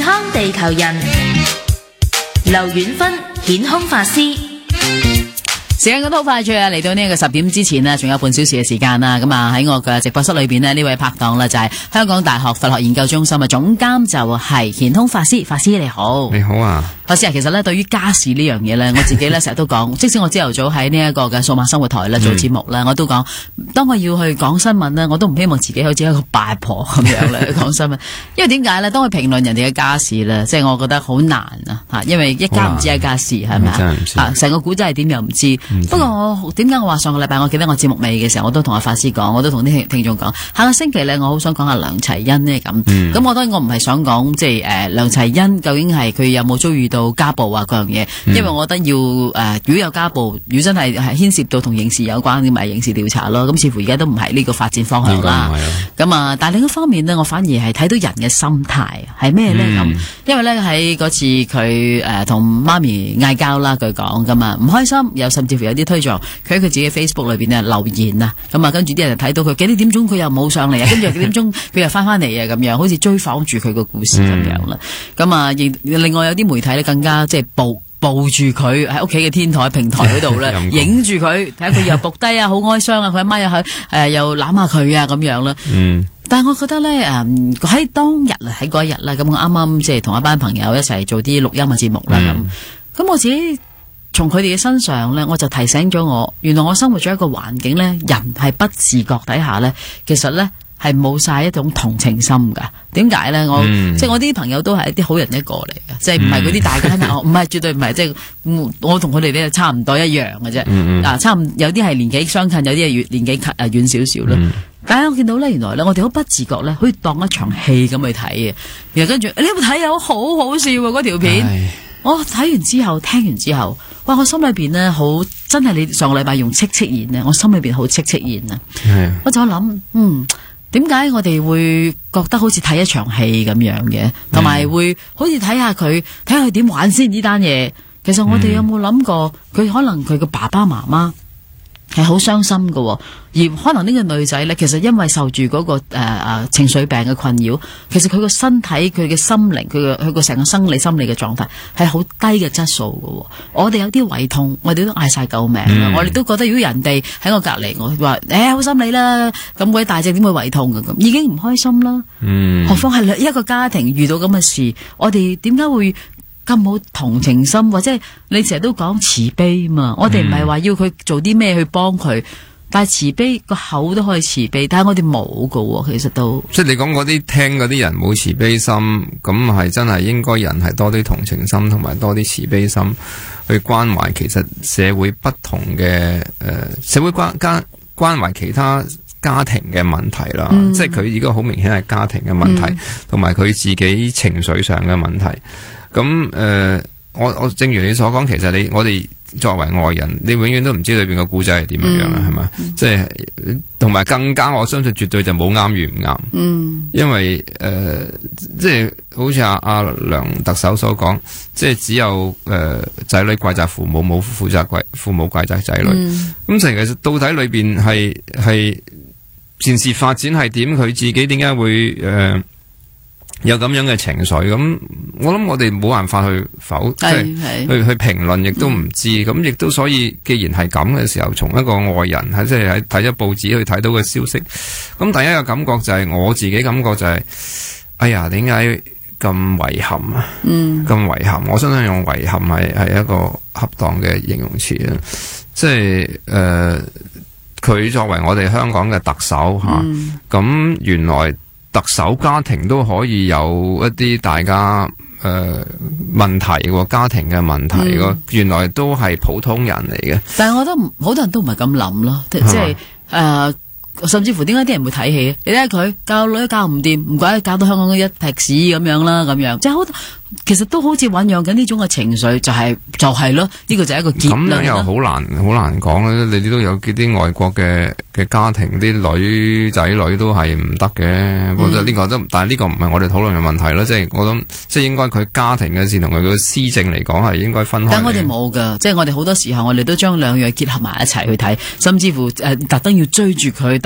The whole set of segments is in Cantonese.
康地球人，劉遠芬顯空法師。 時間過得好快脆啊！嚟到呢個10點之前呢，仲有半小時嘅時間啦。咁啊喺我嘅直播室裏邊呢位拍檔呢，就係香港大學佛學研究中心嘅總監，就係顯空法師。法師你好。 你好啊。 法師啊，其實呢，對於家事呢樣嘢呢，我自己呢成日都講，即使我朝頭早喺呢一個嘅數碼生活台呢做節目呢，我都講，當我要去講新聞呢，我都唔希望自己好似一個八婆咁樣咧講新聞。因為點解呢？當我評論人哋嘅家事呢，即係我覺得好難啊！因為一家唔知一家事係咪啊？成個古仔係點又唔知。不過我點解我話上個禮拜我記得我節目尾嘅時候，我都同阿法師講，我都同啲聽眾講，下個星期咧我好想講下梁齊恩呢咁。咁我當然我唔係想講即係梁齊恩究竟係佢有冇遭遇到家暴啊嗰樣嘢，因為我覺得要如果有家暴，如果真係牽涉到同刑事有關，咁咪刑事調查咯。咁似乎而家都唔係呢個發展方向啦。咁啊，但係另一方面呢，我反而係睇到人嘅心態係咩咧咁，因為咧喺嗰次佢同媽咪嗌交啦，佢講咁啊唔開心，又甚至乎有啲推撞，佢喺佢自己 Facebook 裏邊咧留言啊，咁啊跟住啲人就睇到佢幾點鐘佢又冇上嚟啊，跟住幾點鐘佢又翻嚟啊，咁樣好似追訪住佢個故事咁樣啦。咁啊，另外有啲媒體咧更加即係抱住佢喺屋企嘅天台平台嗰度咧，影住佢，睇下佢又伏低啊，好哀傷啊，佢阿媽又去又攬下佢啊，咁樣啦。但係我覺得咧，喺當日啊，喺嗰一日啦，咁我啱啱即係同一班朋友一齊做啲錄音嘅節目啦，咁我自己從佢哋嘅身上咧，我就提醒咗我，原來我生活咗一個環境咧，人係不自覺底下咧，其實咧係冇晒一種同情心噶。點解咧？即係我啲朋友都係一啲好人一個嚟嘅，即係唔係嗰啲大家唔係絕對唔係，即係我同佢哋咧差唔多一樣嘅啫。差唔有啲係年紀相近，有啲係年紀遠少少啦。但係我見到咧，原來咧我哋好不自覺咧，可以當一場戲咁去睇嘅。然後跟住你有冇睇啊？好好笑嗰條片。我睇完之後，聽完之後，哇！我心裏邊呢，好真係你上個禮拜用戚戚然呢，我心裏邊好戚戚然啊！我就諗，點解我哋會覺得好似睇一場戲咁樣嘅，同埋會好似睇下佢點玩先呢單嘢。其實我哋有冇諗過，佢可能佢嘅爸爸媽媽係好傷心㗎，而可能呢個女仔咧，其實因為受住嗰個情緒病嘅困擾，其實佢個身體、佢嘅心靈、佢個成個生理心理嘅狀態係好低嘅質素㗎。我哋有啲胃痛，我哋都嗌晒救命啦。我哋都覺得如果人哋喺我隔籬，我話好心理啦，咁鬼大隻點會胃痛㗎咁，已經唔開心啦。何況係一個家庭遇到咁嘅事，我哋點解會咁冇同情心，或者你成日都講慈悲嘛？我哋唔係話要佢做啲咩去幫佢，但係慈悲個口都可以慈悲，但係我哋冇噶，其實都即係你講嗰啲聽嗰啲人冇慈悲心，咁係真係應該人係多啲同情心，同埋多啲慈悲心去關懷其實社會不同嘅社會關懷其他家庭嘅問題啦。即係佢呢個好明顯係家庭嘅問題，同埋佢自己情緒上嘅問題。咁我正如你所講，其實我哋作為外人，你永遠都唔知裏邊個故仔係點樣啊，係咪？即係同埋更加，我相信絕對就冇啱與唔啱。因為即係好似阿梁特首所講，即係只有仔女怪責父母，冇父母怪責仔女。咁其實到底裏邊係件事發展係點？佢自己點解會有咁樣嘅情緒？咁我諗我哋冇辦法去即係去評論，亦都唔知。咁亦都所以，既然係咁嘅時候，從一個外人即係喺睇咗報紙去睇到嘅消息，咁第一個感覺就係我自己感覺就係，哎呀，點解咁遺憾啊？咁遺憾，我相信用遺憾係一個恰當嘅形容詞啦。即係佢作為我哋香港嘅特首吓，咁原來特首家庭都可以有一啲大家問題喎，家庭嘅問題喎，原來都係普通人嚟嘅。 但係我覺得好多人都唔係咁諗咯，即係甚至乎點解啲人會睇戲？你睇下佢教女都教唔掂，唔怪教到香港一劈屎咁樣啦，咁樣即係好，其實都好似醞釀緊呢種嘅情緒，就係咯，呢個就係一個結論。咁樣又好難講啦，你都有啲外國嘅家庭，啲仔女都係唔得嘅。我覺得呢個都，但係呢個唔係我哋討論嘅問題啦。即係我諗，即係應該佢家庭嘅事同佢嘅施政嚟講係應該分開。 但係我哋冇噶，即係我哋好多時候我哋都將兩樣結合埋一齊去睇，甚至乎特登要追住佢。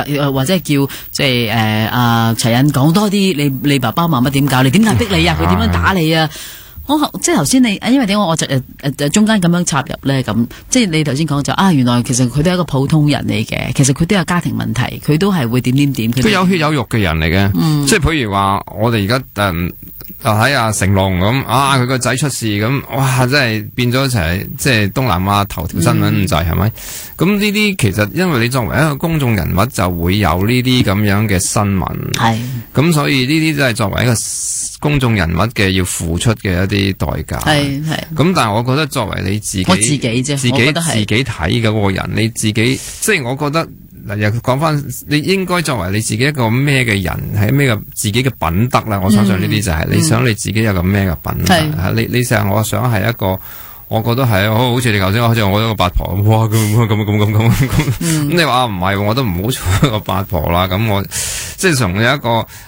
或者係叫即係阿齊欣講多啲，你爸爸媽媽點教你，點解逼你啊，佢點樣打你啊？即係頭先你，因為點解我就中間咁樣插入咧？咁即係你頭先講就原來其實佢都係一個普通人嚟嘅，其實佢都有家庭問題，佢都係會點，佢有血有肉嘅人嚟嘅。即係譬如話，我哋而家睇阿成龍咁佢個仔出事咁，哇！真係變咗一齊，即係東南亞頭條新聞咁滯，係咪？咁呢啲其實因為你作為一個公眾人物，就會有呢啲咁樣嘅新聞。係。咁所以呢啲都係作為一個公眾人物嘅要付出嘅一啲代價。係。咁但係我覺得作為你自己， 我自己啫， 自己睇嘅嗰個人，你自己即係我覺得。嗱，又講翻，你應該作為你自己一個咩嘅人，係咩嘅自己嘅品德啦。我相信呢啲就係你想你自己有個咩嘅品德。你成日我想係一個，我覺得係好似你頭先，好似我一個八婆，哇咁你話唔係，我都唔好做一個八婆啦。咁我即係從有一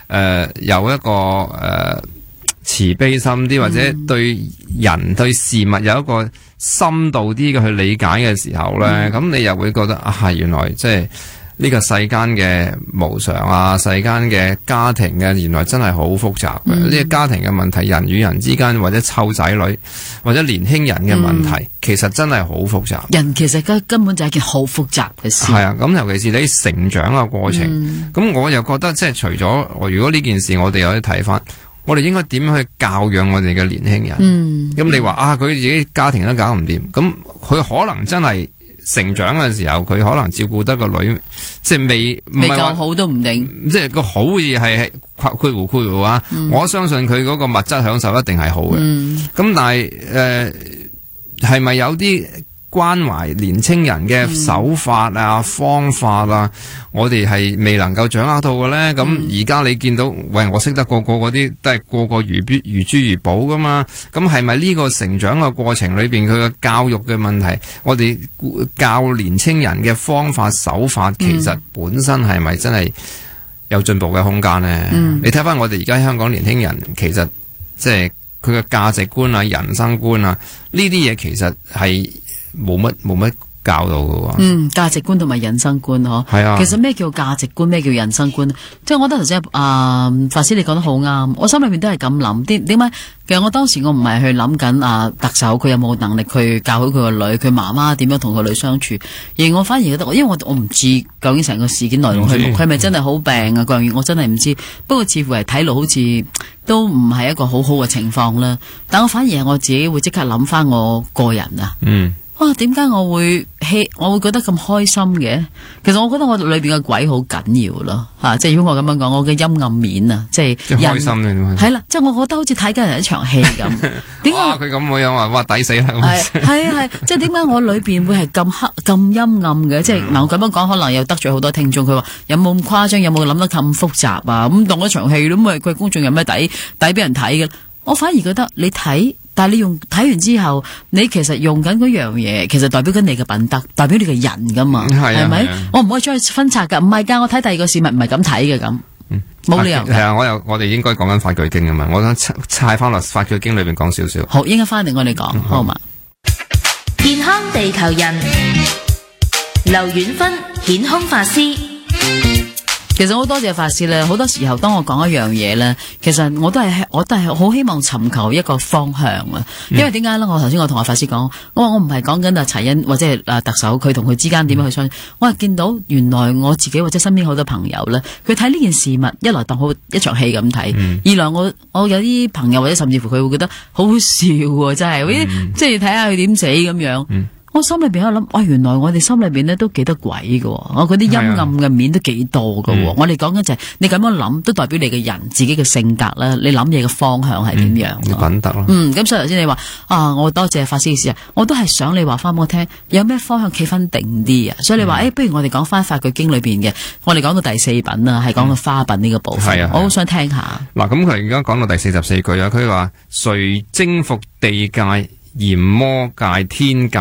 個慈悲心啲，或者對人對事物有一個深度啲嘅去理解嘅時候咧，咁你又會覺得原來即係呢個世間嘅無常世間嘅家庭嘅，原來真係好複雜嘅。呢個家庭嘅問題，人與人之間或者湊仔女或者年輕人嘅問題，其實真係好複雜。人其實根本就係一件好複雜嘅事。係咁尤其是你成長嘅過程，咁我又覺得即係除咗如果呢件事我哋有啲睇法。我哋應該點樣去教養我哋嘅年輕人？咁你話佢自己家庭都搞唔掂，咁佢可能真係成長嘅時候，佢可能照顧得個女，即係未夠好都唔定。即係個好嘢係括弧啊！我相信佢嗰個物質享受一定係好嘅。咁但係係咪有啲關懷年青人嘅手法方法我哋係未能夠掌握到嘅咧。咁而家你見到，我識得個嗰啲都係個如珠如寶噶嘛。咁係咪呢個成長嘅過程裏邊，佢嘅教育嘅問題，我哋教年青人嘅方法手法，其實本身係咪真係有進步嘅空間咧？你睇翻我哋而家香港年輕人，其實即係佢嘅價值觀人生觀呢啲嘢，其實係冇乜教到嘅。價值觀同埋人生觀係啊。其實咩叫價值觀，咩叫人生觀？即係我覺得頭先法師你講得好啱，我心裏面都係咁諗。點解？其實我當時我唔係去諗緊特首佢有冇能力去教好佢個女，佢媽媽點樣同個女相處，而我反而覺得，因為我唔知究竟成個事件來龍去脈，佢係咪真係好病各樣嘢，我真係唔知。不過似乎係睇落好似都唔係一個好好嘅情況啦。但我反而係我自己會即刻諗翻我個人點解我會覺得咁開心嘅？其實我覺得我裏邊嘅鬼好緊要咯，即係如果我咁樣講，我嘅陰暗面即係開心嘅係啦，即係我覺得好似睇緊人一場戲咁。點解佢咁樣話抵死啦？係即係點解我裏邊會係咁黑咁陰暗嘅？即係我咁樣講，可能又得罪好多聽眾。佢話有冇咁誇張？有冇諗得咁複雜咁當一場戲咁咪佢公眾有咩抵俾人睇嘅？我反而覺得你睇。但係你睇完之後，你其實用緊嗰樣嘢，其實代表緊你嘅品德，代表你嘅人噶嘛，係咪？我唔可以將佢分拆噶，唔係噶，我睇第二個事物唔係咁睇嘅咁，冇理由。係啊，我哋應該講緊法句經啊嘛，我想拆翻落法句經裏邊講少少。好，應該翻嚟我哋講，好嘛？ 健康地球人，劉遠芬顯空法師。 其實好多謝法師咧，好多時候當我講一樣嘢咧，其實我都係好希望尋求一個方向啊。因為點解咧？我頭先我同阿法師講，我話我唔係講緊齊欣或者係特首佢同佢之間點樣去相處，我係見到原來我自己或者身邊好多朋友咧，佢睇呢件事物一來當好一場戲咁睇，二來我有啲朋友或者甚至乎佢會覺得好好笑喎，真係，即係睇下佢點死咁樣。我心裏邊喺度諗，原來我哋心裏邊咧都幾多鬼㗎，我嗰啲陰暗嘅面都幾多㗎。我哋講緊就係你咁樣諗，都代表你嘅人自己嘅性格啦，你諗嘢嘅方向係點樣？你品德咯。咁所以頭先你話我多謝法師嘅事啊，我都係想你話翻俾我聽，有咩方向企翻定啲啊？所以你話不如我哋講翻法句經裏邊嘅，我哋講到第4品啦，係講到花品呢個部分，我好想聽下。嗱，咁佢而家講到第44句啊，佢話誰征服地界、閻魔界、天界。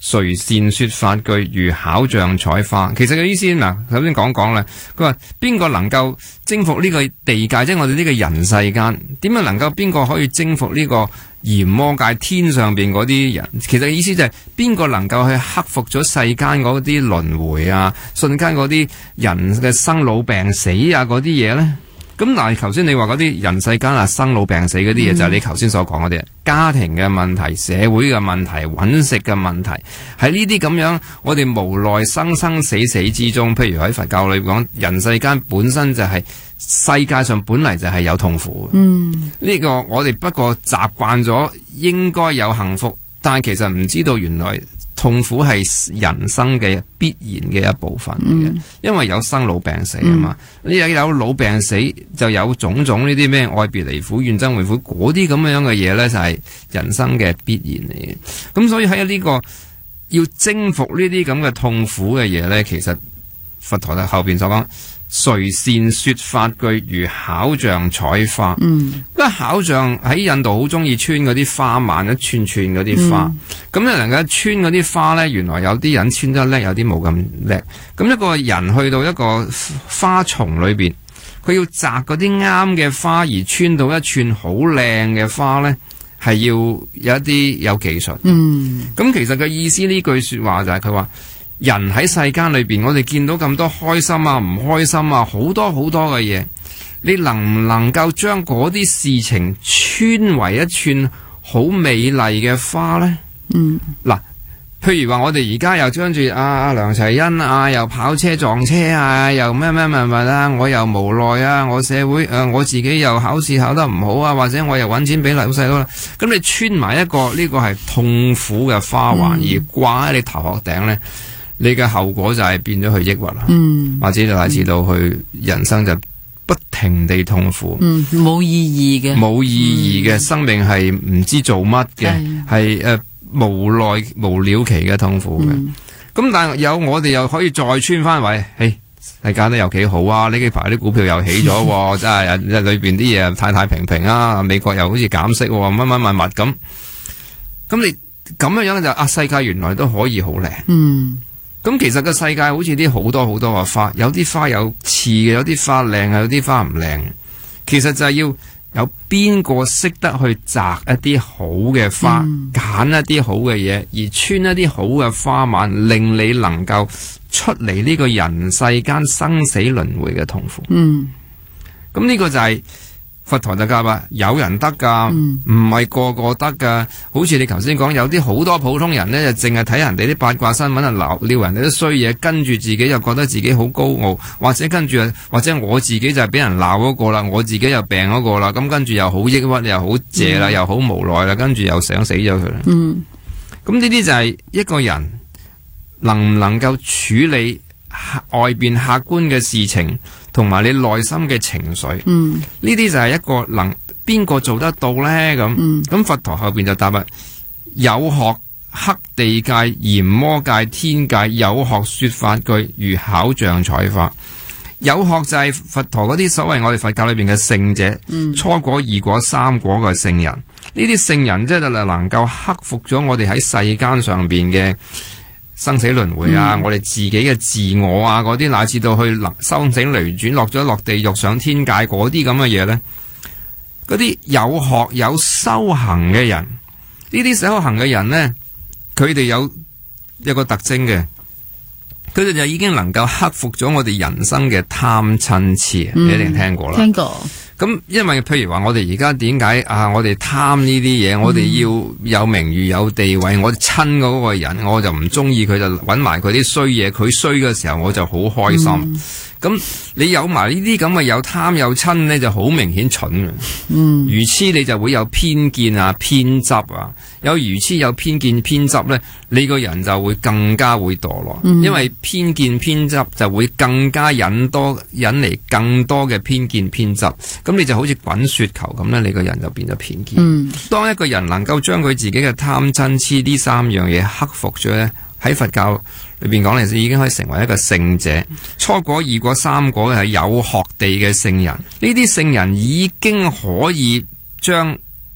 誰善說法句，如巧匠採花。其實嘅意思嗱，首先講講啦。佢話邊個能夠征服呢個地界，即係我哋呢個人世間，點樣能夠邊個可以征服呢個閻魔界天上邊嗰啲人？其實意思就係邊個能夠去克服咗世間嗰啲輪迴啊，瞬間嗰啲人嘅生老病死啊嗰啲嘢咧？咁嗱，頭先你話嗰啲人世間啊，生老病死嗰啲嘢，就係你頭先所講嗰啲家庭嘅問題、社會嘅問題、揾食嘅問題，喺呢啲咁樣，我哋無奈生生死死之中。譬如喺佛教裏講，人世間本身就係世界上本嚟就係有痛苦。呢個我哋不過習慣咗應該有幸福，但係其實唔知道原來痛苦係人生嘅必然嘅一部分嘅，因為有生老病死啊嘛。你有老病死，就有種種呢啲咩愛別離苦、怨憎會苦嗰啲咁樣嘅嘢呢，就係人生嘅必然嚟嘅。咁所以喺呢個要征服呢啲咁嘅痛苦嘅嘢呢，其實佛陀喺後邊所講，誰善說法句，如巧匠採花。因為巧匠喺印度好中意穿嗰啲花蔓，一串串嗰啲花。咁你能夠穿嗰啲花呢，原來有啲人穿得叻，有啲冇咁叻。咁一個人去到一個花叢裏邊，佢要摘嗰啲啱嘅花，而穿到一串好靚嘅花呢，係要有一啲有技術。咁其實嘅意思呢句說話就係佢話，人喺世間裏邊，我哋見到咁多開心啊、唔開心啊，好多好多嘅嘢，你能唔能夠將嗰啲事情穿為一串好美麗嘅花呢？嗱，譬如話我哋而家又將住阿梁齊恩啊，又跑車撞車啊，又咩啊，我又無奈啊，我社會我自己又考試考得唔好啊，或者我又揾錢俾老細佬啦，咁你穿埋一個呢個係痛苦嘅花環而掛喺你頭殼頂呢，你嘅後果就係變咗去抑鬱啦，或者就乃至到去人生就不停地痛苦， 冇意義嘅， 冇意義嘅生命係唔知做乜嘅，係無奈無了期嘅痛苦嘅。咁但係我哋又可以再穿翻位，世界都有幾好啊！呢幾排啲股票又起咗，真係裏邊啲嘢太平平啊！美國又好似減息，乜咁。咁你咁樣就世界原來都可以好靚。咁其實個世界好似啲好多好多嘅花，有啲花有刺嘅，有啲花靚，有啲花唔靚。其實就係要有邊個識得去摘一啲好嘅花，揀一啲好嘅嘢，而穿一啲好嘅花蔓，令你能夠出嚟呢個人世間生死輪迴嘅痛苦。咁呢個就係佛陀就教啦，有人得噶，唔係個個得噶。好似你頭先講，有啲好多普通人呢，就淨係睇人哋啲八卦新聞啊，撩人哋啲衰嘢，跟住自己又覺得自己好高傲，或者我自己就係俾人鬧嗰個啦，我自己又病嗰個啦，咁跟住又好抑鬱，又好謝啦，又好無奈啦，跟住又想死咗佢啦。咁呢啲就係一個人能唔能夠處理外邊客觀嘅事情，同埋你內心嘅情緒，呢啲就係一個邊個做得到呢？咁佛陀後邊就答啦：有學克地界、閻魔界、天界，有學說法句，如巧匠採花。有學就係佛陀嗰啲所謂我哋佛教裏邊嘅聖者，初果、二果、三果嘅聖人。呢啲聖人即係能夠克服咗我哋喺世間上邊嘅生死輪迴啊，我哋自己嘅自我啊，嗰啲乃至到去生死離轉，落地獄上天界嗰啲咁嘅嘢呢，嗰啲有學有修行嘅人，呢啲修行嘅人呢，佢哋有一個特徵嘅，佢哋就已經能夠克服咗我哋人生嘅貪嗔痴，你一定聽過啦。 聽過。 咁因為譬如話我哋而家點解我哋貪呢啲嘢，我哋要有名譽有地位，我親嗰個人我就唔中意佢，就揾埋佢啲衰嘢，佢衰嘅時候我就好開心。咁你有埋呢啲咁嘅有貪有親呢，就好明顯蠢嘅。愚痴你就會有偏見啊、偏執啊，有愚痴有偏見偏執呢，你個人就會更加會墮落。因為偏見偏執就會更加引嚟更多嘅偏見偏執，咁你就好似滾雪球咁呢，你個人就變咗偏見。當一個人能夠將佢自己嘅貪嗔痴呢三樣嘢克服咗呢，喺佛教裏邊講嚟，已經可以成為一個聖者。初果、二果、三果係有學地嘅聖人，呢啲聖人已經可以將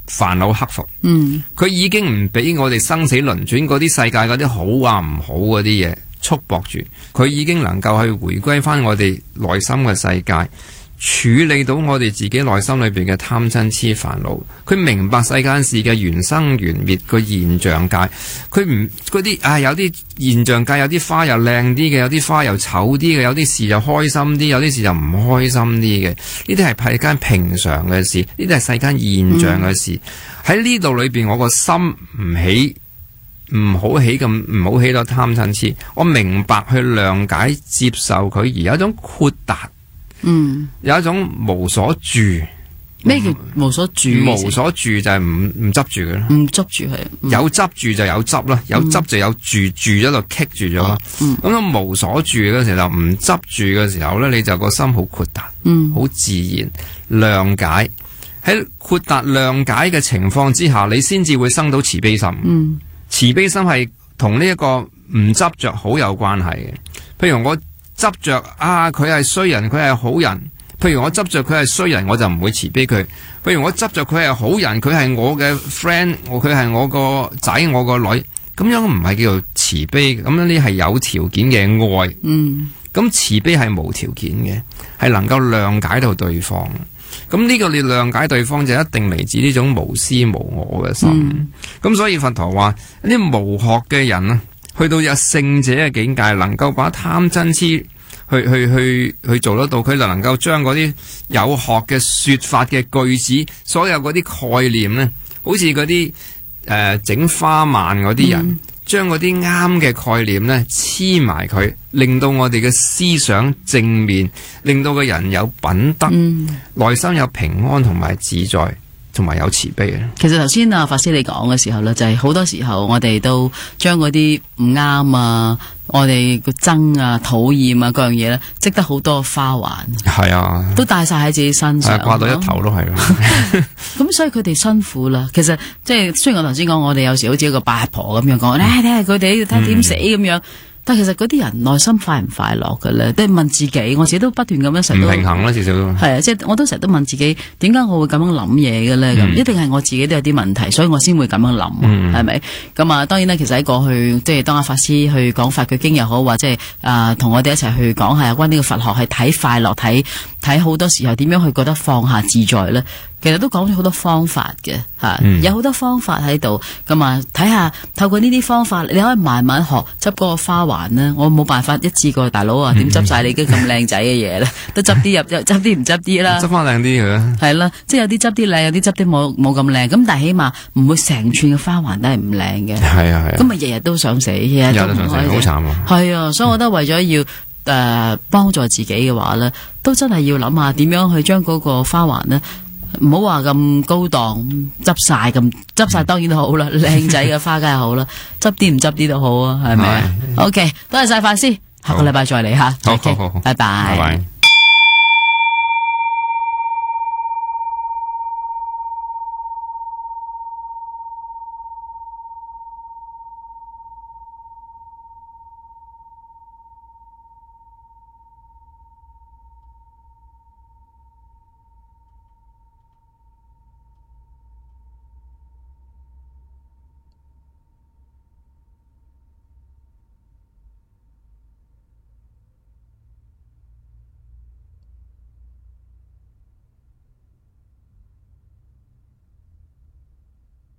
煩惱克服。佢已經唔俾我哋生死輪轉嗰啲世界嗰啲好啊唔好嗰啲嘢束縛住，佢已經能夠去回歸翻我哋內心嘅世界。處理到我哋自己內心裏邊嘅貪嗔痴煩惱，佢明白世間事嘅緣生緣滅個現象界，佢唔嗰啲有啲現象界有啲花又靚啲嘅，有啲花又醜啲嘅，有啲事又開心啲，有啲事又唔開心啲嘅，呢啲係世間平常嘅事，呢啲係世間現象嘅事。喺呢度裏邊，我個心唔好起到貪嗔痴，我明白去諒解接受佢，而有一種豁達。有一種無所住。 咩叫無所住？ 無所住就係唔執住嘅啦， 唔執住佢。 有執住就有執啦，有執就有住咗就棘住咗啦。咁樣無所住嘅時候，唔執住嘅時候咧，你就個心好豁達，好自然諒解。喺豁達諒解嘅情況之下，你先至會生到慈悲心。慈悲心係同呢一個唔執着好有關係嘅。譬如我執着佢係衰人，佢係好人。譬如我執着佢係衰人，我就唔會慈悲佢。譬如我執着佢係好人，佢係我嘅 friend， 佢係我個仔，我個女，咁樣唔係叫做慈悲，咁樣呢係有條件嘅愛。咁慈悲係無條件嘅，係能夠諒解到對方。咁呢個你諒解對方就一定嚟自呢種無私無我嘅心。咁所以佛陀話啲無學嘅人啊，去到有聖者嘅境界，能夠把貪嗔痴去做得到，佢就能夠將嗰啲有學嘅說法嘅句子，所有嗰啲概念呢，好似嗰啲整花鬘嗰啲人，將嗰啲啱嘅概念呢黐埋佢，令到我哋嘅思想正面，令到個人有品德，內心有平安同埋自在。同埋有慈悲嘅。 其實頭先法師你講嘅時候咧，就係好多時候我哋都將嗰啲唔啱啊，我哋個憎啊、討厭啊各樣嘢咧，積得好多花環。係啊，都帶晒喺自己身上， 掛到一頭都係。 咁所以佢哋辛苦啦。其實即係雖然我頭先講，我哋有時好似一個八婆咁樣講，睇下佢哋睇點死咁樣。但其實嗰啲人內心快唔快樂嘅咧，都係問自己。我自己都不斷咁樣成日唔平衡啦，至少都係啊，即係我都成日都問自己，點解我會咁樣諗嘢嘅咧？咁一定係我自己都有啲問題，所以我先會咁樣諗，係咪？咁啊，當然咧，其實喺過去即係當阿法師去講法句經又好，或者係同我哋一齊去講下有關呢個佛學係睇快樂，睇好多時候點樣去覺得放下自在咧。其實都講咗好多方法嘅吓，有好多方法喺度咁啊！睇下透過呢啲方法，你可以慢慢學執嗰個花環呢。我冇辦法一次過，大佬啊，點執晒你啲咁靚仔嘅嘢咧？都執啲入，執啲唔執啲啦。 執翻靚啲嘅。係啦，即係有啲執啲靚，有啲執啲冇咁靚。咁但係起碼唔會成串嘅花環都係唔靚嘅。係啊係啊。咁啊日日都想死，日日都唔開心，好慘啊！係啊，所以我覺得為咗要幫助自己嘅話咧，都真係要諗下點樣去將嗰個花環呢。唔好話咁高檔，執晒當然都好啦，靚仔嘅花梗係好啦，執啲唔執啲都好啊，係咪啊？OK，多謝晒法師，下個禮拜再嚟吓， 好，拜拜。